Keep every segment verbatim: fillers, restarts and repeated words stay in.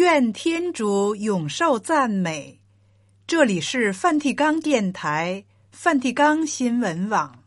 愿天主永受赞美。这里是梵蒂冈电台、梵蒂冈新闻网。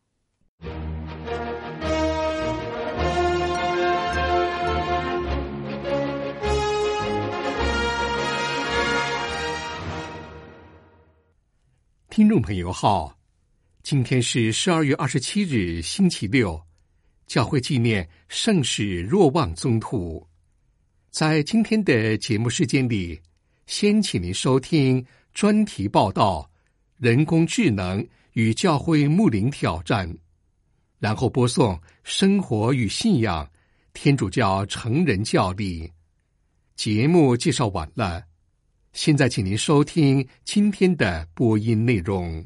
听众朋友好，今天是十二月二十七日，星期六，教会纪念圣史若望宗徒。在今天的节目时间里，先请您收听专题报道人工智能与教会牧灵挑战，然后播送生活与信仰天主教成人教理。节目介绍完了，现在请您收听今天的播音内容。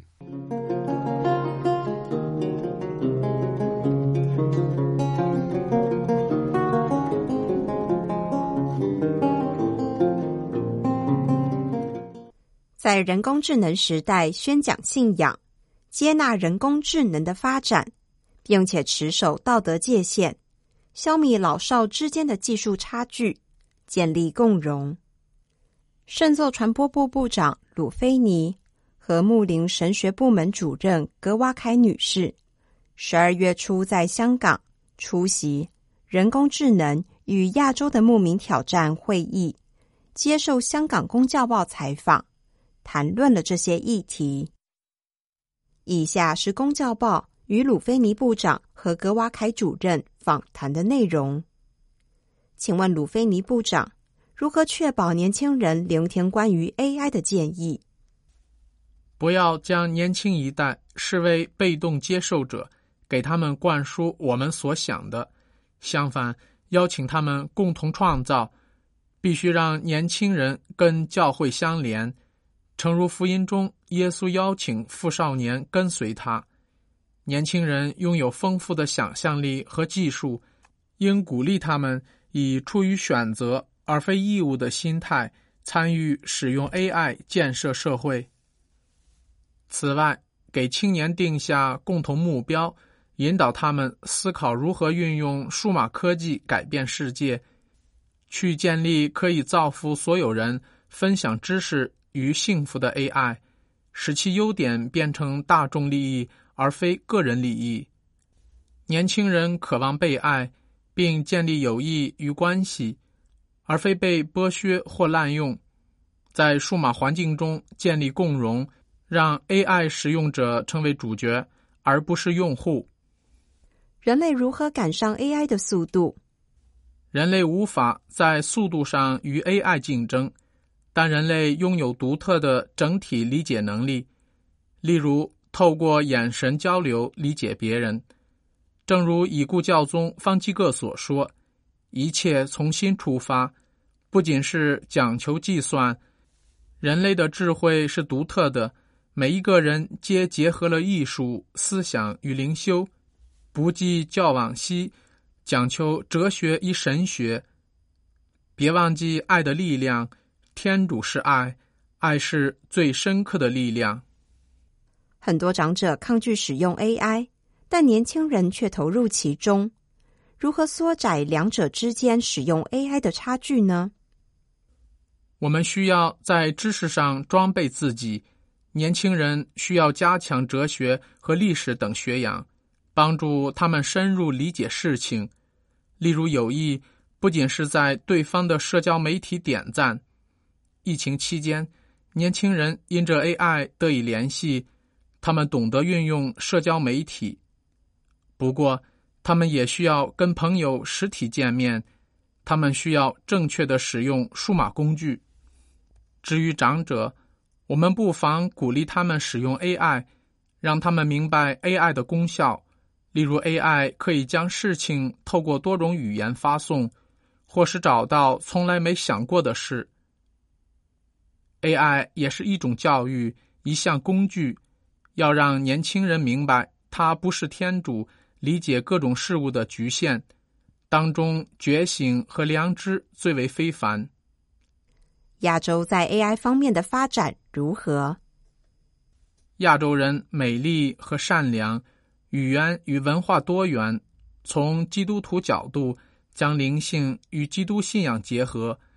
在人工智能时代宣讲信仰，接纳人工智能的发展，并且持守道德界限，消弭老少之间的技术差距，建立共荣。圣座传播部部长鲁菲尼和牧灵神学部门主任格瓦凯女士十二月初在香港出席人工智能与亚洲的牧民挑战会议，接受香港公教报采访，谈论了这些议题。以下是公教报与鲁菲尼部长和格瓦凯主任访谈的内容。请问鲁菲尼部长，如何确保年轻人聆听关于 A I 的建议？ 不要将年轻一代视为被动接受者，给他们灌输我们所想的，相反，邀请他们共同创造，必须让年轻人跟教会相连。诚如福音中耶稣邀请富少年跟随他，年轻人拥有丰富的想象力和技术，应鼓励他们以出于选择而非义务的心态参与使用 A I 建设社会。此外，给青年定下共同目标，引导他们思考如何运用数码科技改变世界，去建立可以造福所有人、分享知识与幸福的 A I， 使其优点变成大众利益而非个人利益。年轻人渴望被爱，并建立友谊与关系，而非被剥削或滥用。在数码环境中建立共荣，让 A I 使用者成为主角，而不是用户。 人类如何赶上 A I 的速度？ 人类无法在速度上与 A I 竞争，但人类拥有独特的整体理解能力，例如透过眼神交流理解别人。正如已故教宗方济各所说，一切从心出发，不仅是讲求计算，人类的智慧是独特的，每一个人皆结合了艺术、思想与灵修，不计较往昔，讲求哲学与神学。别忘记爱的力量，天主是爱，爱是最深刻的力量。 很多长者抗拒使用 A I， 但年轻人却投入其中。如何缩窄两者之间使用 A I 的差距呢？ 我们需要在知识上装备自己，年轻人需要加强哲学和历史等学养，帮助他们深入理解事情。例如友谊不仅是在对方的社交媒体点赞。疫情期间，年轻人因着 A I 得以联系，他们懂得运用社交媒体。不过，他们也需要跟朋友实体见面，他们需要正确的使用数码工具。至于长者，我们不妨鼓励他们使用 A I， 让他们明白 A I 的功效。例如 A I 可以将事情透过多种语言发送，或是找到从来没想过的事。A I 也是一种教育，一项工具，要让年轻人明白它不是天主，理解各种事物的局限，当中觉醒和良知最为非凡。 亚洲在 A I 方面的发展如何？ 亚洲人美丽和善良，语言与文化多元，从基督徒角度将灵性与基督信仰结合，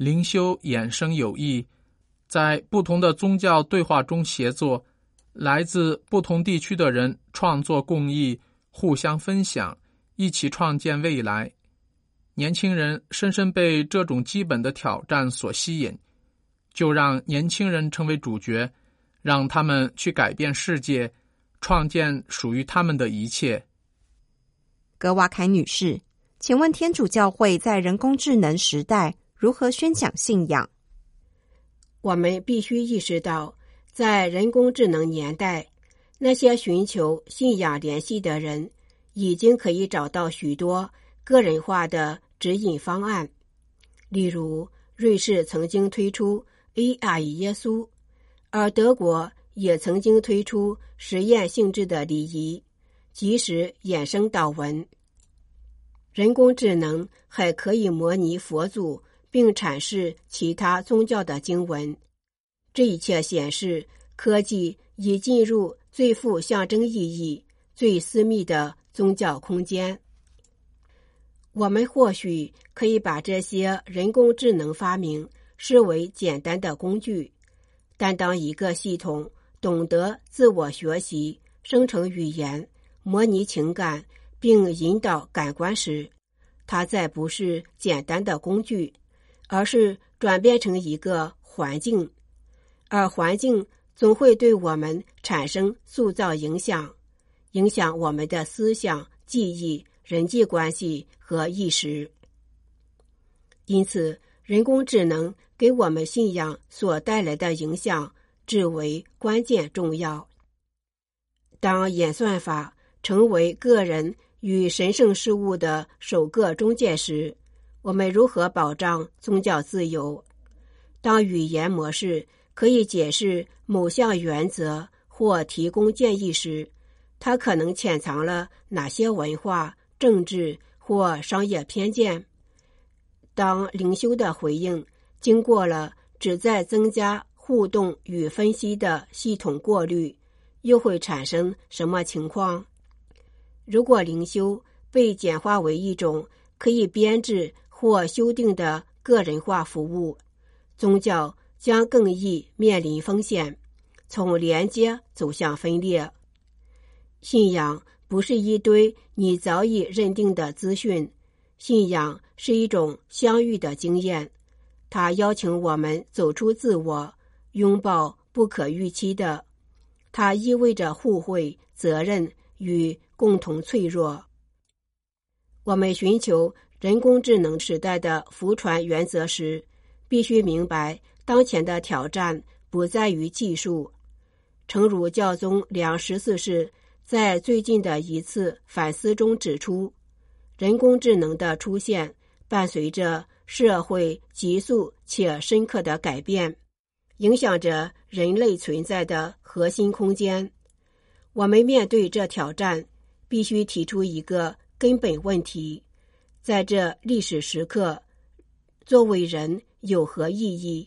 灵修衍生友谊，在不同的宗教对话中协作，来自不同地区的人创作公益，互相分享，一起创建未来。年轻人深深被这种基本的挑战所吸引，就让年轻人成为主角，让他们去改变世界，创建属于他们的一切。 格瓦凯女士，请问天主教会在人工智能时代如何宣讲信仰？ 我们必须意识到，在人工智能年代，那些寻求信仰联系的人已经可以找到许多个人化的指引方案。例如，瑞士曾经推出 A I 耶稣，而德国也曾经推出实验性质的礼仪，即时衍生祷文。人工智能还可以模拟佛祖并阐释其他宗教的经文。这一切显示，科技已进入最富象征意义、最私密的宗教空间。我们或许可以把这些人工智能发明视为简单的工具，但当一个系统懂得自我学习、生成语言、模拟情感并引导感官时，它再不是简单的工具，而是转变成一个环境，而环境总会对我们产生塑造影响，影响我们的思想、记忆、人际关系和意识。因此，人工智能给我们信仰所带来的影响至为关键重要。当演算法成为个人与神圣事物的首个中介时，我们如何保障宗教自由？当语言模式可以解释某项原则或提供建议时，它可能潜藏了哪些文化、政治或商业偏见？当灵修的回应经过了旨在增加互动与分析的系统过滤，又会产生什么情况？如果灵修被简化为一种可以编制或修订的个人化服务，宗教将更易面临风险，从连接走向分裂。信仰不是一堆你早已认定的资讯，信仰是一种相遇的经验，它邀请我们走出自我，拥抱不可预期的。它意味着互惠、责任与共同脆弱。我们寻求人工智能时代的福传原则时，必须明白当前的挑战不在于技术。诚如教宗良十四世在最近的一次反思中指出，人工智能的出现伴随着社会急速且深刻的改变，影响着人类存在的核心空间。我们面对这挑战，必须提出一个根本问题：在这历史时刻，作为人有何意义？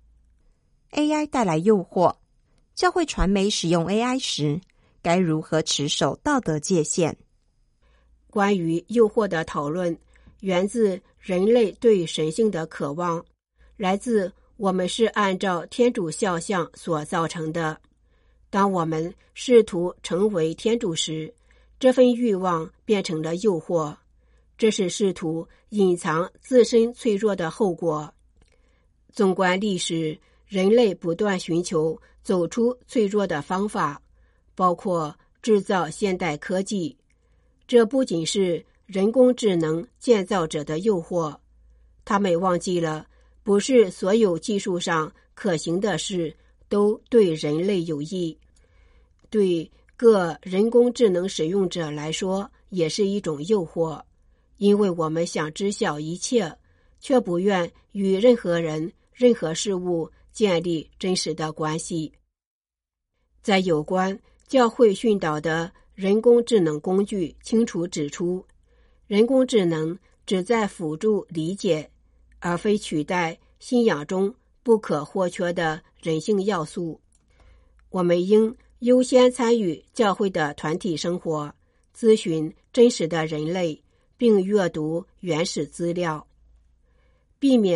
A I 带来诱惑，教会传媒使用 A I 时，该如何持守道德界限？ 关于诱惑的讨论源自人类对神性的渴望，来自我们是按照天主肖像所造成的。当我们试图成为天主时，这份欲望变成了诱惑，这是试图隐藏自身脆弱的后果。纵观历史，人类不断寻求走出脆弱的方法，包括制造现代科技。这不仅是人工智能建造者的诱惑，他们忘记了，不是所有技术上可行的事都对人类有益。对各人工智能使用者来说，也是一种诱惑，因为我们想知晓一切，却不愿与任何人、任何事物建立真实的关系。在有关教会训导的人工智能工具清楚指出，人工智能旨在辅助理解，而非取代信仰中不可或缺的人性要素。我们应优先参与教会的团体生活，咨询真实的人类，并阅读原始资料，避免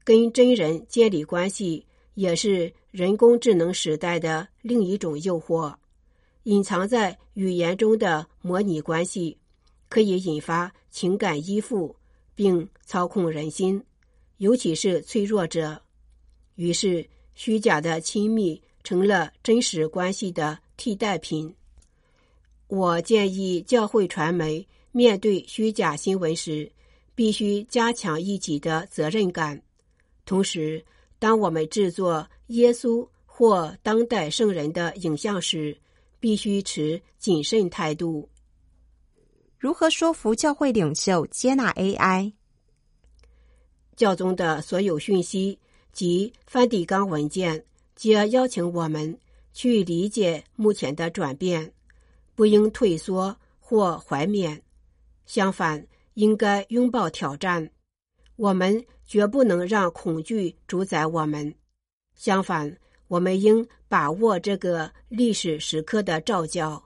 跟真人建立关系也是人工智能时代的另一种诱惑。隐藏在语言中的模拟关系可以引发情感依附，并操控人心，尤其是脆弱者。于是，虚假的亲密成了真实关系的替代品。我建议教会传媒面对虚假新闻时，必须加强一己的责任感。同时，当我们制作耶稣或当代圣人的影像时，必须持谨慎态度。 如何说服教会领袖接纳 A I？ 教宗的所有讯息及梵蒂冈文件皆邀请我们去理解目前的转变，不应退缩或怀缅，相反，应该拥抱挑战。我们绝不能让恐惧主宰我们，相反，我们应把握这个历史时刻的召叫。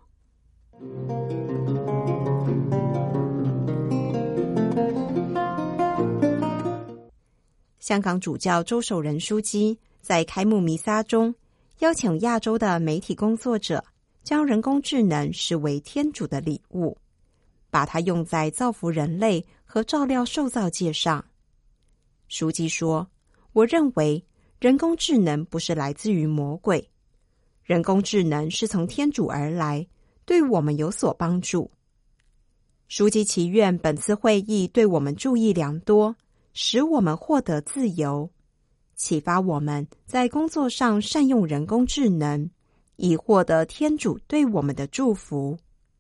香港主教周守仁枢机在开幕弥撒中邀请亚洲的媒体工作者将人工智能视为天主的礼物，把它用在造福人类和照料受造界上。枢机说，我认为人工智能不是来自于魔鬼，人工智能是从天主而来，对我们有所帮助。枢机祈愿本次会议对我们注意良多，使我们获得自由，启发我们在工作上善用人工智能，以获得天主对我们的祝福。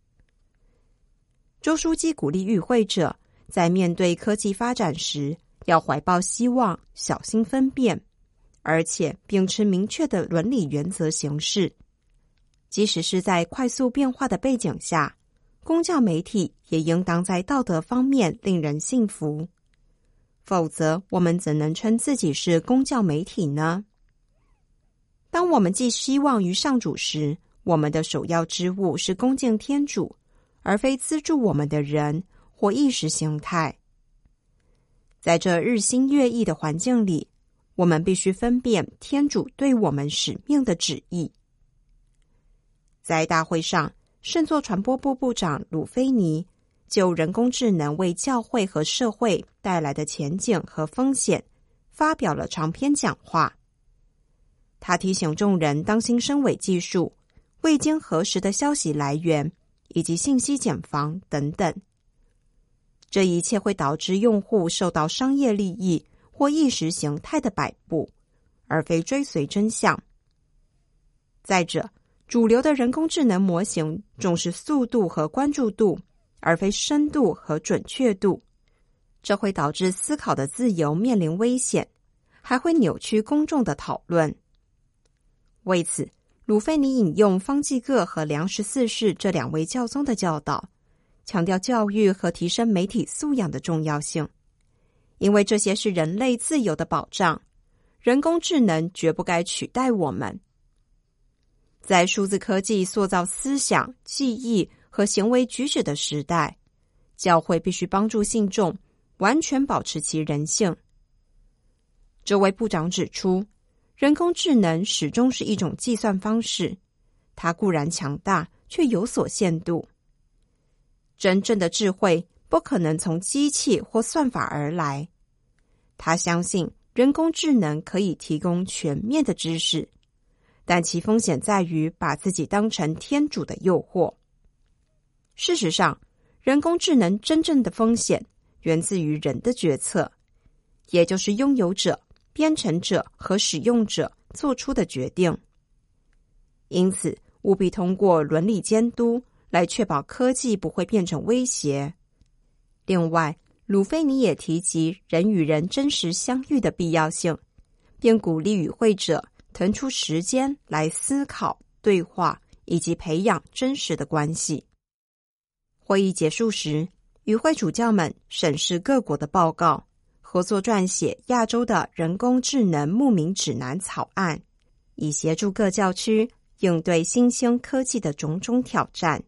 周枢机鼓励与会者在面对科技发展时，要怀抱希望，小心分辨，而且秉持明确的伦理原则行事。即使是在快速变化的背景下，公教媒体也应当在道德方面令人信服。否则，我们怎能称自己是公教媒体呢？当我们寄希望于上主时，我们的首要之务是恭敬天主，而非资助我们的人或意识形态。在这日新月异的环境里，我们必须分辨天主对我们使命的旨意。在大会上，圣座传播部部长鲁菲尼就人工智能为教会和社会带来的前景和风险发表了长篇讲话。他提醒众人当心深伪技术、未经核实的消息来源以及信息茧房等等。这一切会导致用户受到商业利益或意识形态的摆布，而非追随真相。再者，主流的人工智能模型重视速度和关注度，而非深度和准确度，这会导致思考的自由面临危险，还会扭曲公众的讨论。为此，鲁菲尼引用方济各和梁十四世这两位教宗的教导，强调教育和提升媒体素养的重要性，因为这些是人类自由的保障，人工智能绝不该取代我们。在数字科技塑造思想、记忆和行为举止的时代，教会必须帮助信众完全保持其人性。这位部长指出，人工智能始终是一种计算方式，它固然强大，却有所限度。真正的智慧不可能从机器或算法而来。他相信人工智能可以提供全面的知识，但其风险在于把自己当成天主的诱惑。事实上，人工智能真正的风险源自于人的决策，也就是拥有者、编程者和使用者做出的决定。因此，务必通过伦理监督来确保科技不会变成威胁。另外，鲁菲尼也提及人与人真实相遇的必要性，并鼓励与会者腾出时间来思考、对话以及培养真实的关系。会议结束时，与会主教们审视各国的报告，合作撰写亚洲的人工智能牧民指南草案，以协助各教区应对新兴科技的种种挑战。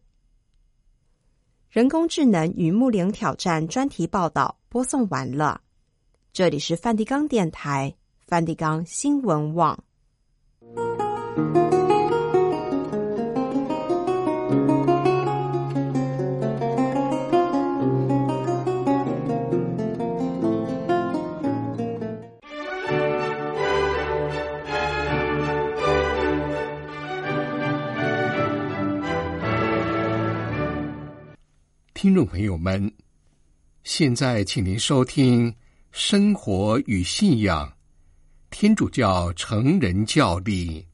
人工智能与牧灵挑战专题报道播送完了， 这里是梵蒂冈电台、梵蒂冈新闻网。 听众朋友们，现在请您收听生活与信仰天主教成人教理。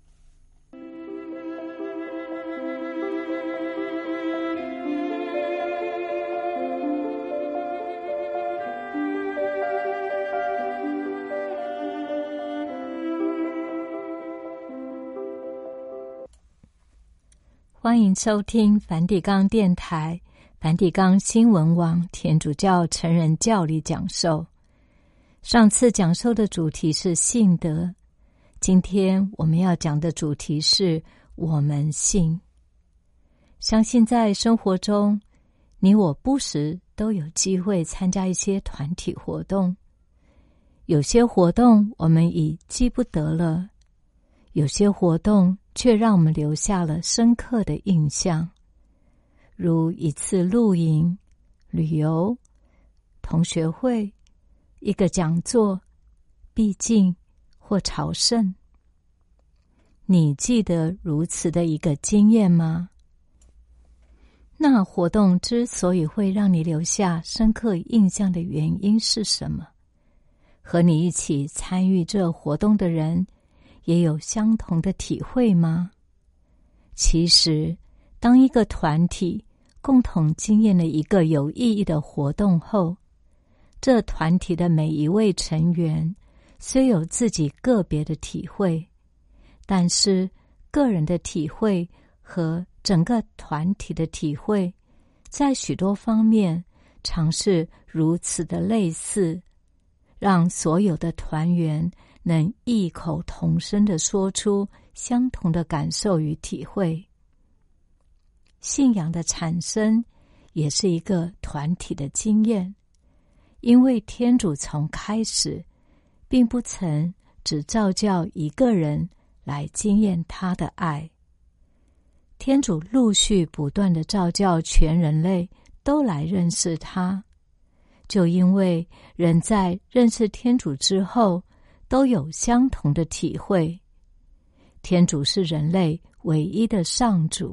欢迎收听梵蒂冈电台、梵蒂冈新闻网天主教成人教理讲授。上次讲授的主题是信德，今天我们要讲的主题是我们信。相信在生活中，你我不时都有机会参加一些团体活动，有些活动我们已记不得了，有些活动却让我们留下了深刻的印象，如一次露营、旅游、同学会、一个讲座、毕竟或朝圣。你记得如此的一个经验吗？那活动之所以会让你留下深刻印象的原因是什么？和你一起参与这活动的人也有相同的体会吗？其实，当一个团体共同经验了一个有意义的活动后，这团体的每一位成员虽有自己个别的体会，但是个人的体会和整个团体的体会在许多方面常是如此的类似，让所有的团员能异口同声地说出相同的感受与体会。信仰的产生也是一个团体的经验，因为天主从开始并不曾只召叫一个人来经验他的爱，天主陆续不断地召叫全人类都来认识他，就因为人在认识天主之后都有相同的体会，天主是人类唯一的上主。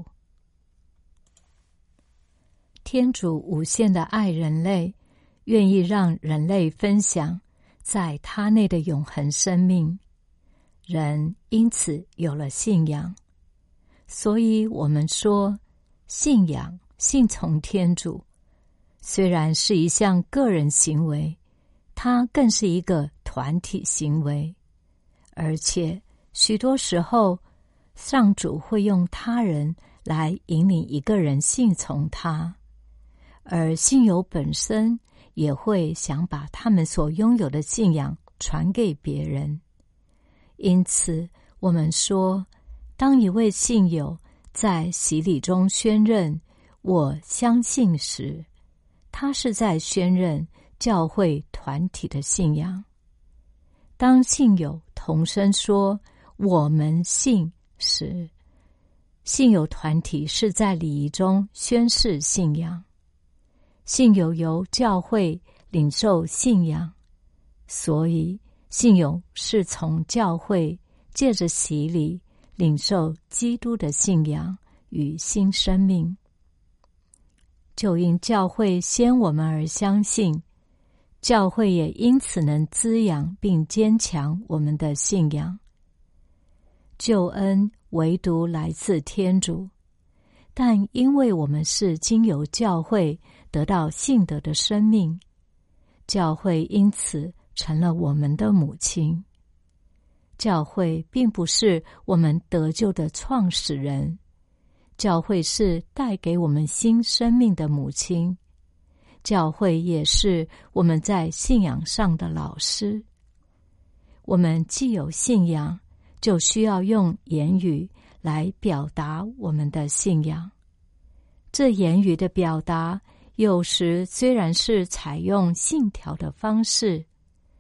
天主无限的爱人类，愿意让人类分享在他内的永恒生命，人因此有了信仰。所以我们说，信仰信从天主，虽然是一项个人行为，它更是一个团体行为，而且许多时候，上主会用他人来引领一个人信从他，而信友本身也会想把他们所拥有的信仰传给别人。因此，我们说，当一位信友在洗礼中宣认我相信时，他是在宣认教会团体的信仰。当信友同声说我们信时，信友团体是在礼仪中宣示信仰。信友由教会领受信仰，所以信友是从教会借着洗礼领受基督的信仰与新生命。就因教会先我们而相信，教会也因此能滋养并坚强我们的信仰。救恩唯独来自天主，但因为我们是经由教会得到信德的生命，教会因此成了我们的母亲。教会并不是我们得救的创始人，教会是带给我们新生命的母亲，教会也是我们在信仰上的老师。我们既有信仰，就需要用言语来表达我们的信仰。这言语的表达有时虽然是采用信条的方式，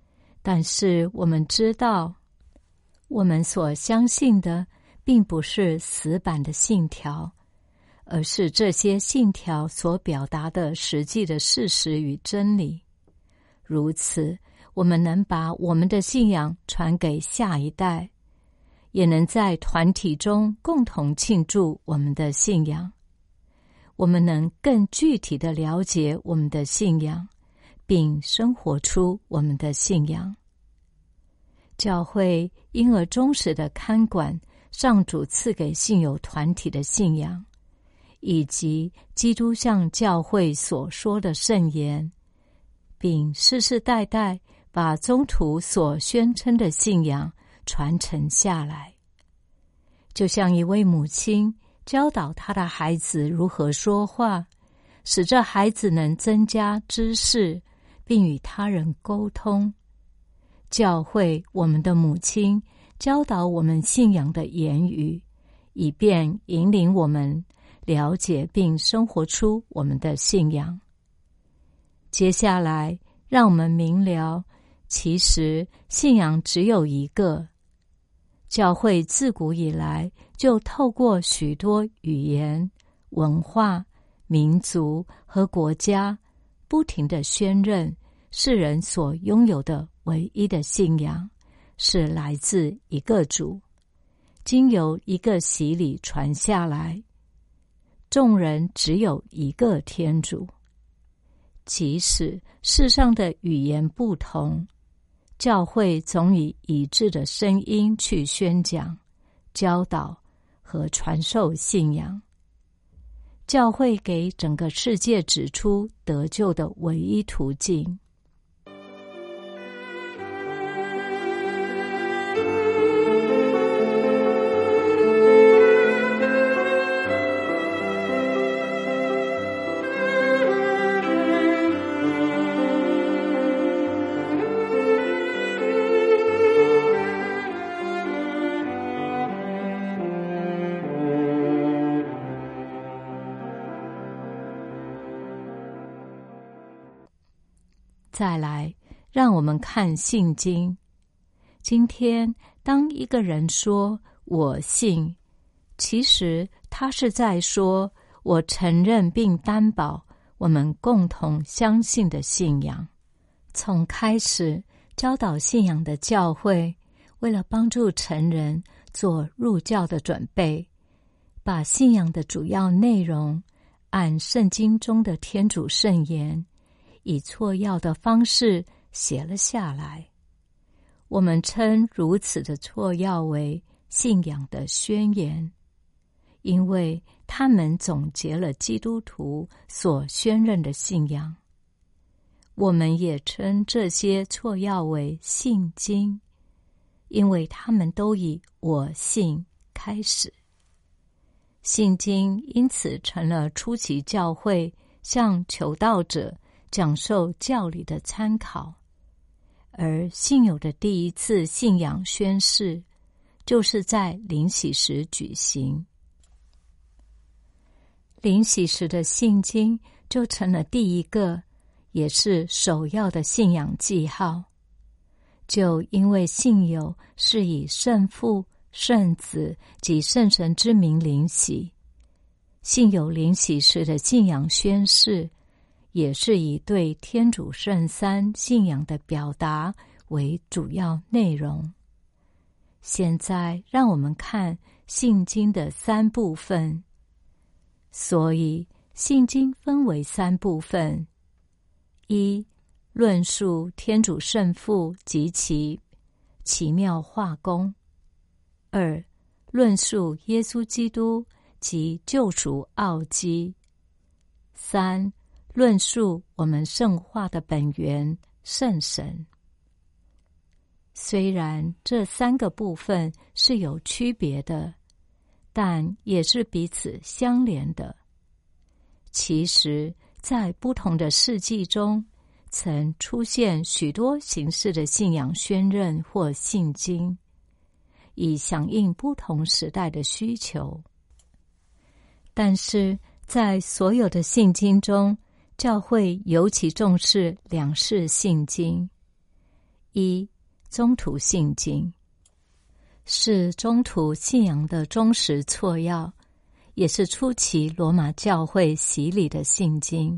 但是我们知道，我们所相信的并不是死板的信条，而是这些信条所表达的实际的事实与真理。如此，我们能把我们的信仰传给下一代，也能在团体中共同庆祝我们的信仰。我们能更具体地了解我们的信仰，并生活出我们的信仰。教会因而忠实地看管上主赐给信友团体的信仰，以及基督向教会所说的圣言，并世世代代把宗徒所宣称的信仰传承下来。就像一位母亲教导她的孩子如何说话，使这孩子能增加知识，并与他人沟通。教会，我们的母亲，教导我们信仰的言语，以便引领我们了解并生活出我们的信仰。接下来，让我们明了，其实信仰只有一个。教会自古以来就透过许多语言、文化、民族和国家，不停地宣认世人所拥有的唯一的信仰是来自一个主，经由一个洗礼传下来。众人只有一个天主。即使世上的语言不同，教会总以一致的声音去宣讲、教导和传授信仰。教会给整个世界指出得救的唯一途径。再来，让我们看信经。今天，当一个人说我信，其实他是在说我承认并担保我们共同相信的信仰。从开始教导信仰的教会，为了帮助成人做入教的准备，把信仰的主要内容按圣经中的天主圣言以错要的方式写了下来。我们称如此的错要为信仰的宣言，因为他们总结了基督徒所宣认的信仰。我们也称这些错要为信经，因为他们都以我信开始。信经因此成了初期教会向求道者讲授教理的参考，而信友的第一次信仰宣誓就是在领洗时举行。领洗时的信经就成了第一个，也是首要的信仰记号。就因为信友是以圣父、圣子及圣神之名领洗，信友领洗时的信仰宣誓也是以对天主圣三信仰的表达为主要内容。现在让我们看信经的三部分。所以信经分为三部分：一、论述天主圣父及其奇妙化工；二、论述耶稣基督及救赎奥迹；三、论述我们圣化的本源圣神。虽然这三个部分是有区别的，但也是彼此相连的。其实，在不同的世纪中，曾出现许多形式的信仰宣认或信经，以响应不同时代的需求。但是在所有的信经中，教会尤其重视两式信经：一宗徒信经，是宗徒信仰的忠实撮要，也是初期罗马教会洗礼的信经。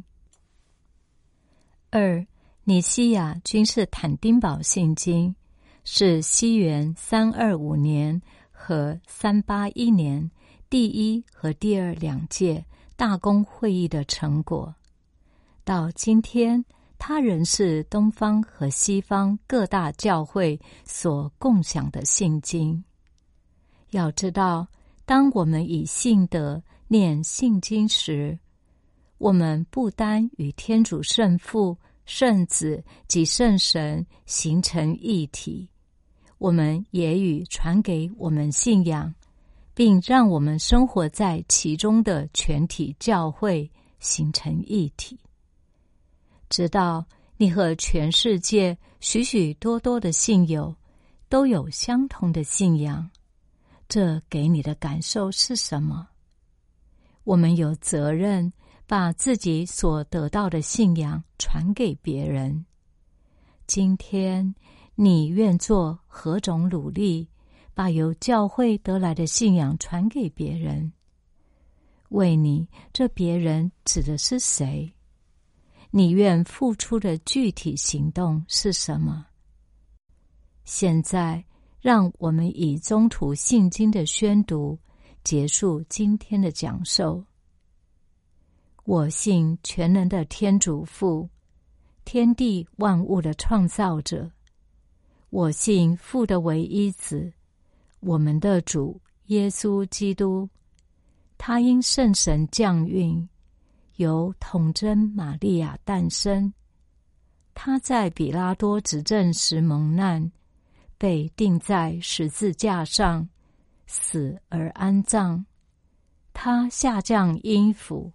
二、尼西亚君士坦丁堡信经，是西元三二五年和三八一年第一和第二两届大公会议的成果。到今天，它仍是东方和西方各大教会所共享的信经。要知道，当我们以信德念信经时，我们不单与天主圣父、圣子及圣神形成一体，我们也与传给我们信仰，并让我们生活在其中的全体教会形成一体。直到你和全世界许许多多的信友都有相同的信仰，这给你的感受是什么？我们有责任把自己所得到的信仰传给别人。今天你愿做何种努力，把由教会得来的信仰传给别人？为你，这别人指的是谁？你愿付出的具体行动是什么？现在，让我们以宗徒信经的宣读结束今天的讲授。我信全能的天主父，天地万物的创造者。我信父的唯一子，我们的主耶稣基督。他因圣神降孕，由童贞玛利亚诞生。他在比拉多执政时蒙难，被钉在十字架上，死而安葬。他下降阴府，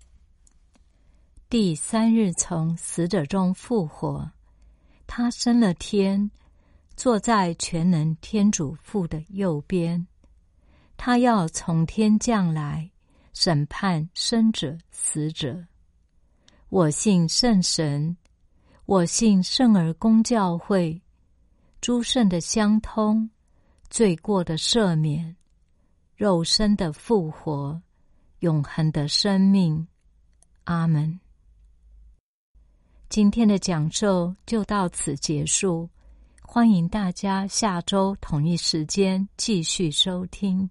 第三日从死者中复活。他升了天，坐在全能天主父的右边。他要从天降来，审判生者死者。我信圣神，我信圣而公教会，诸圣的相通，罪过的赦免，肉身的复活，永恒的生命。阿们。今天的讲授就到此结束，欢迎大家下周同一时间继续收听。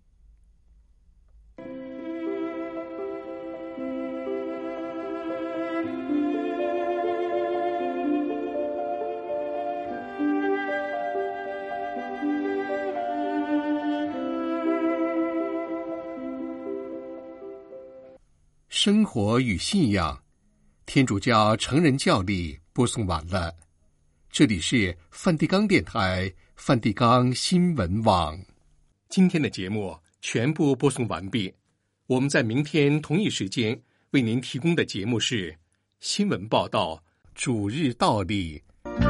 生活与信仰，天主教成人教理播送完了。这里是梵蒂冈电台梵蒂冈新闻网。今天的节目全部播送完毕。我们在明天同一时间为您提供的节目是新闻报道、主日道理。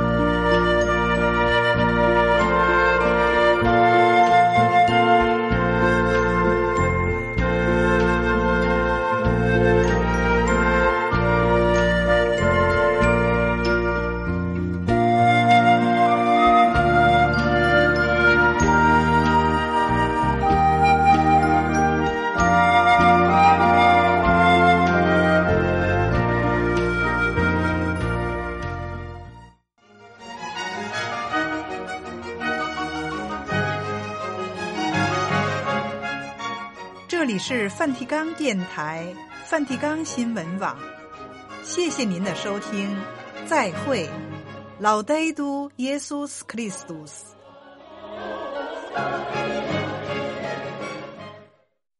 这里是梵蒂冈电台梵蒂冈新闻网，谢谢您的收听，再会。Laudetur Jesus Christus。